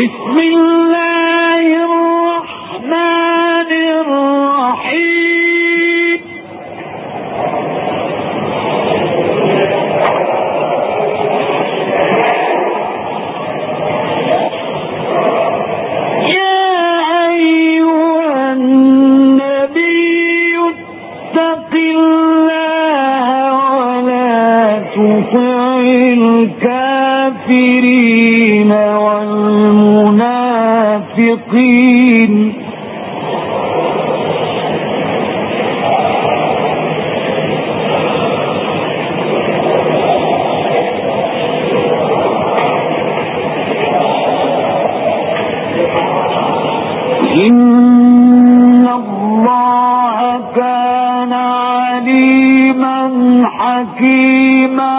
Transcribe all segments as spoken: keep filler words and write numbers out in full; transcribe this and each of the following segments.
بسم الله الرحمن الرحيم يا أيها النبي اتق الله ولا تطع الكافرين والمنافقين إن الله كان عليما حكيما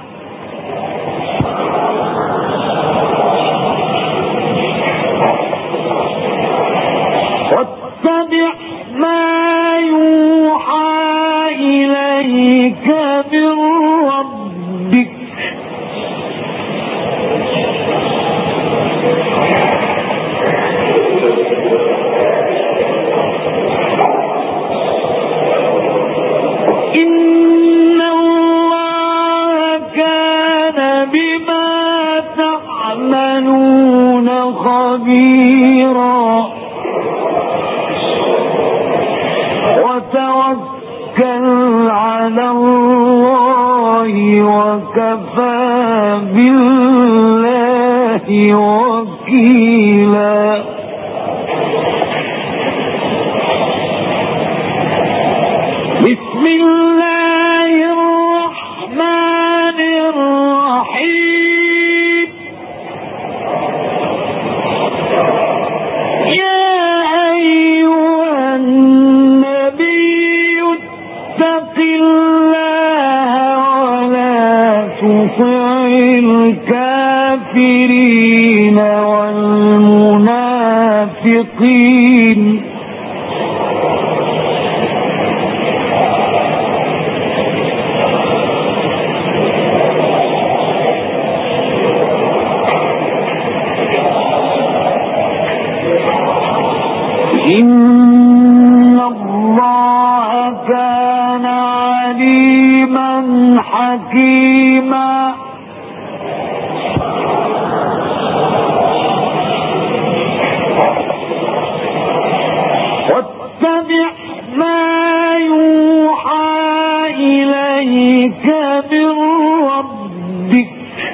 واتبع ما يوحى إليك من ربك إن الله كان بما تعملون خبيرا وتوكل على الله وكفى بالله وكيلا بسم الله الرحمن الرحيم يا أيها النبي اتق الله ولا تطع الكافرين والمنافقين إن الله كان عليما حكيما واتبع ما يوحى إليك من ربك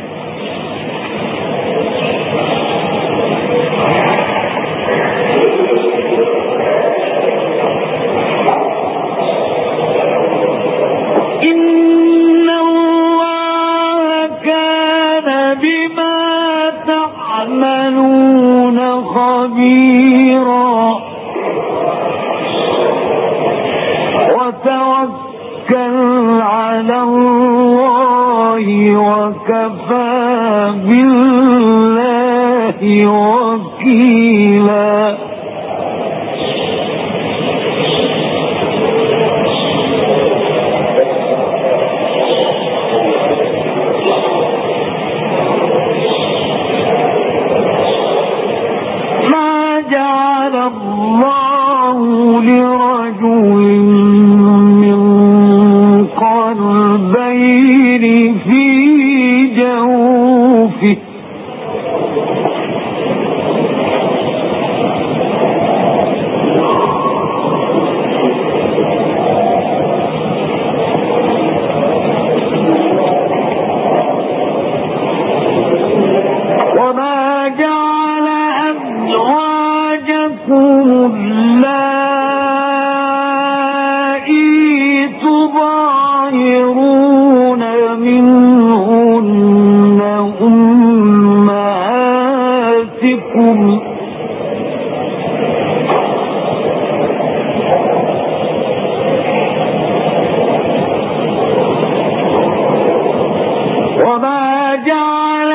إن الله كان بما تعملون خبيرا وتوكل على الله وكفى بالله وكيلا ما جعل الله لرجل من قلبين في جوفه وما جعل أزواجكم اللائي تظاهرون منهن أمهاتكم وما جعل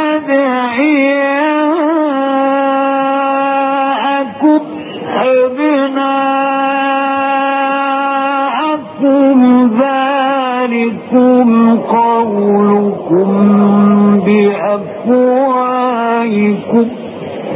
أدعياءكم أبناءكم ذلكم قولكم بأفواهكم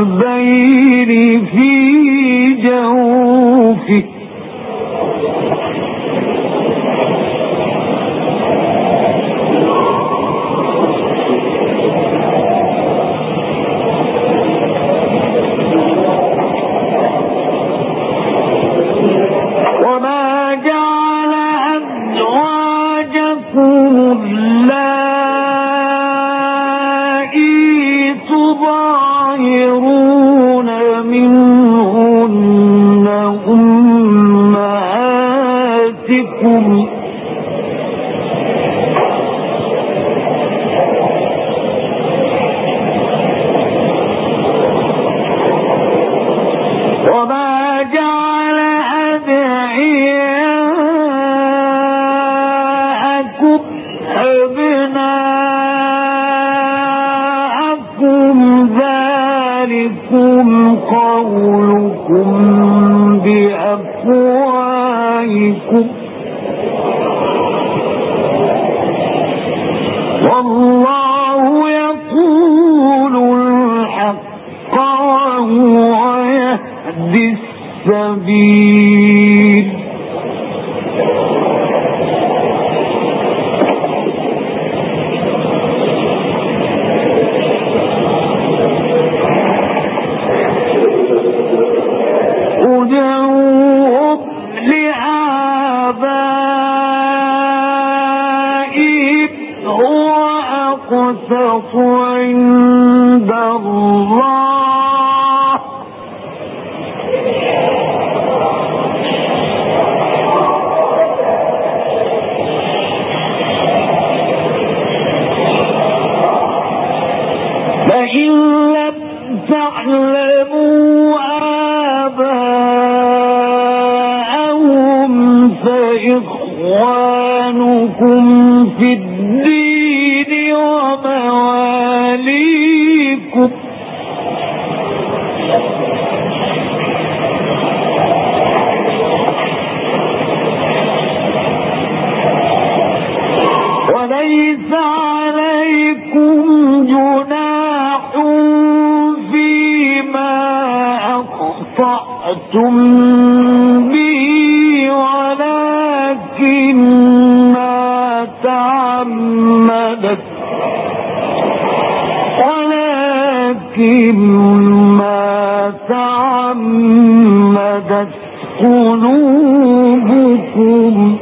البين في جوفه قولكم بأفواهكم والله يقول الحق وهو يهدي السبيل أقسط عند الله فإن لم تعلموا آباءهم فإخوانكم في الدين ومواليكم وليس عليكم جناح فيما أخطأتم به ولكن ما تعمدت ولكن ما تعمدت قلوبكم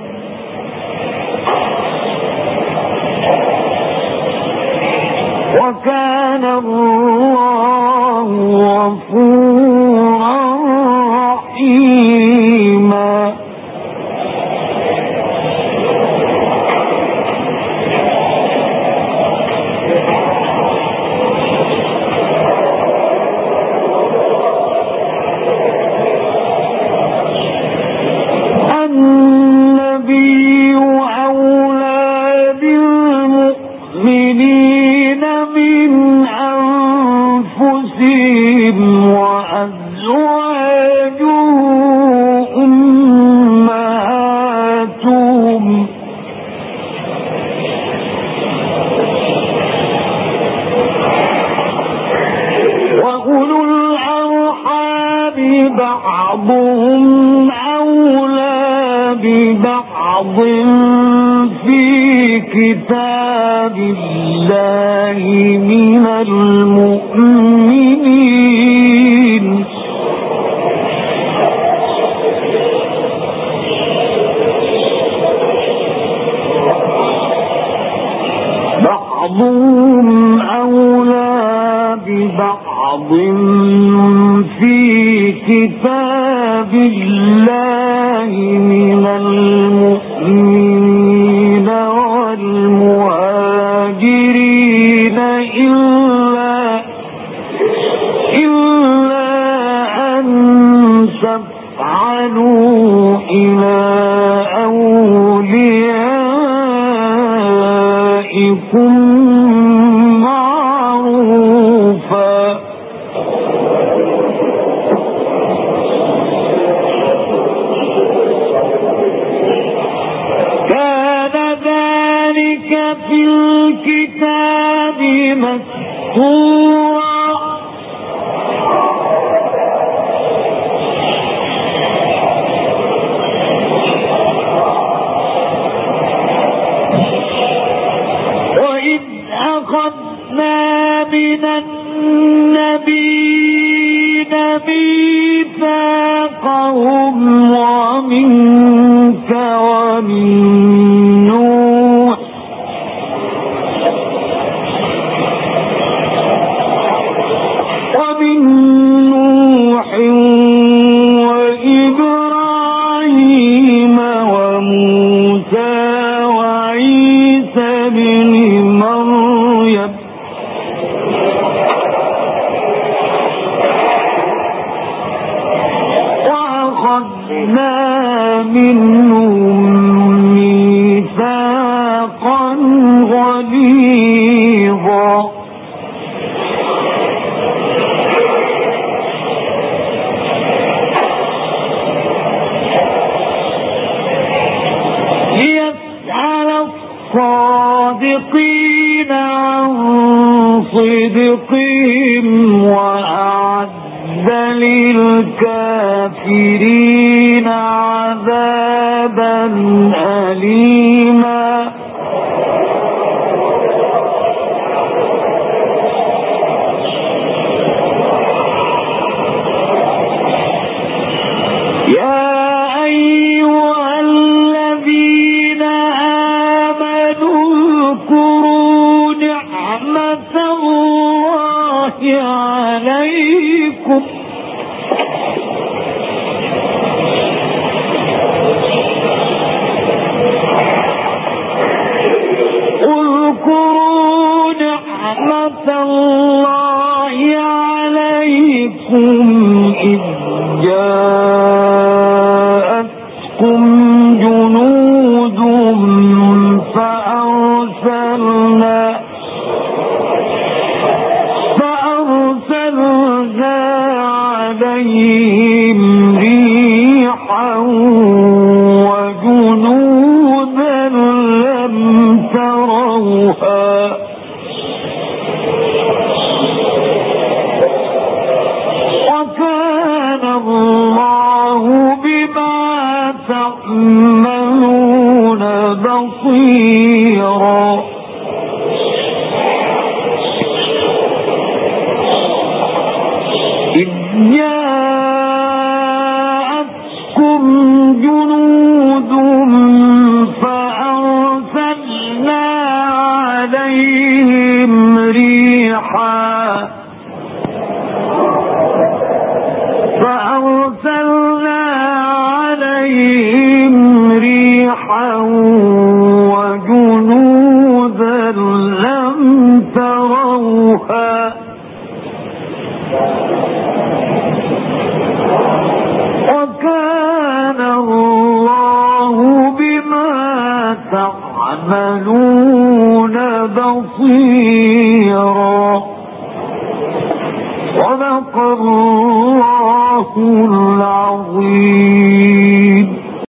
وكان الله غفورا رحيما النبي أولى بالمؤمنين من أنفسهم وأزواجه أمهاتهم وأولو الأرحام بعضهم أولى ببعض في كتاب الله من المؤمنين بعضهم أولى ببعض في كتاب الله من المؤمنين والمهاجرين إلا إلا أن تفعلوا إلى أوليائكم معروفا كان ذلك في الكتاب مسطورا ميثاقهم ومنك ومن نوح ومن نوح وإبراهيم وموسى وعيسى بن مريم وأخذنا منهم ميثاقا غليظا ليسأل الصادقين عن صدقهم وأعد للكافرين عذابا أليما يا أيها الذين آمنوا اذكروا نعمة الله عليكم اذكروا نعمة الله عليكم إذ جاءتكم جنود فأرسلنا فأرسلنا عليهم ريحا وجنودا لم تروها وكان الله بما تعملون بصيرا إذ جاءتكم جنود فأرسلنا عليهم ريحا فأرسلنا عليهم ريحا وجنودا لم تروها وكان الله بما تعملون بصيرا صدق الله العظيم.